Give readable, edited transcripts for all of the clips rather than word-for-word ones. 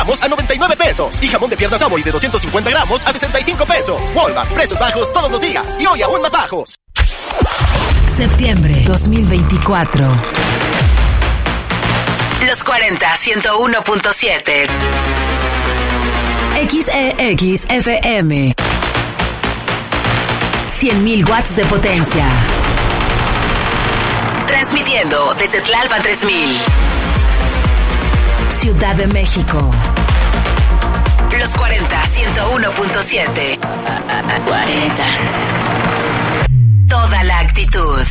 a 99 pesos. Y jamón de pierna Samoy de 250 gramos a 65 pesos. Walmart, precios bajos todos los días. Y hoy aún más bajos. Septiembre 2024. Los 40 101.7. XEXFM. 100.000 watts de potencia. Transmitiendo desde Tlalpan 3000. Ciudad de México. Los 40 101.7. 40. Toda la actitud.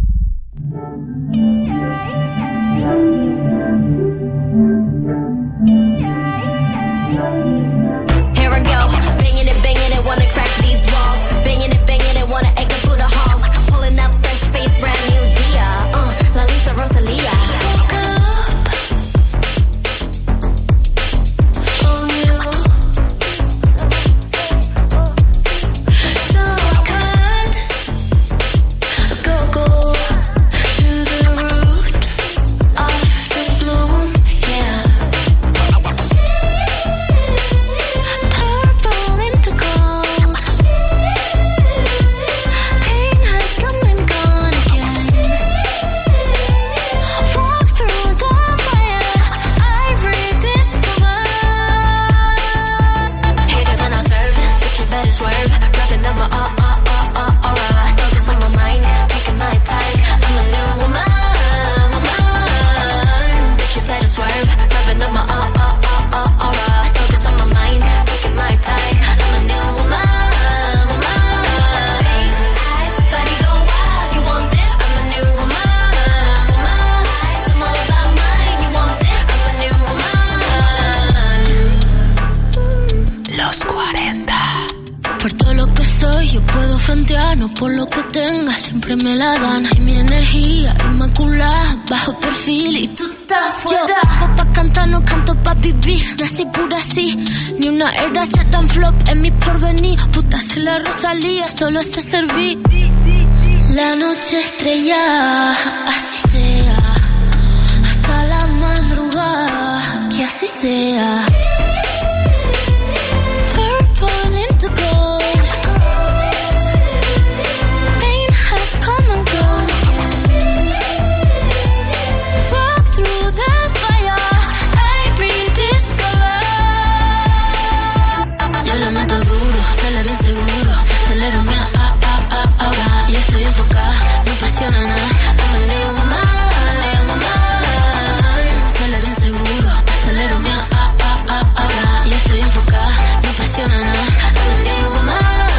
Here I go, banging it, wanna crack these walls. Banging it, wanna echo through the halls. Pulling up fresh face, brand new Gia. La Lisa Rosalia. No por lo que tenga, siempre me la dan. Y mi energía inmaculada, bajo perfil y tú estás fuera. Yo, pa' cantar, no canto pa' vivir. Nací pura así, ni una era se dan flop en mi porvenir. Puta, si la Rosalía, solo sé servir. La noche estrella, así sea. Hasta la madrugada, que así sea. Purple into gold. Estoy enfocada, no presiona nada. I'm a new woman, sale bien seguro, acelero mi ahora. Y estoy enfocada, no presiona nada. I'm a new woman,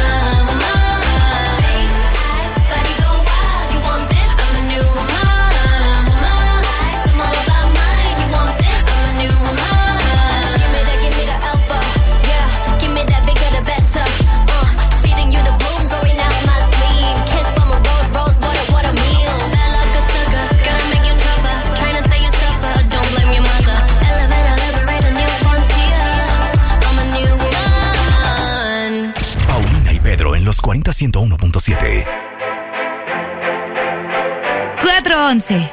body go wild, you want this? I'm a new woman, I'm all about mine, you want this? I'm a new woman. Give me the alpha, yeah. Give me that bigger the better. Feeding you the boom, going out my sleeve. Kiss from a rose, what a meal. Bad like a sucker, gonna make you tougher. Trying to say you suffer, don't blame your mother. Elevate, elaborate a new frontier. I'm a new woman. Paulina y Pedro en los 40 101.7. 4:11.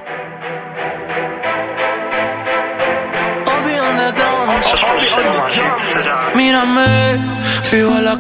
Mírame, fijo a la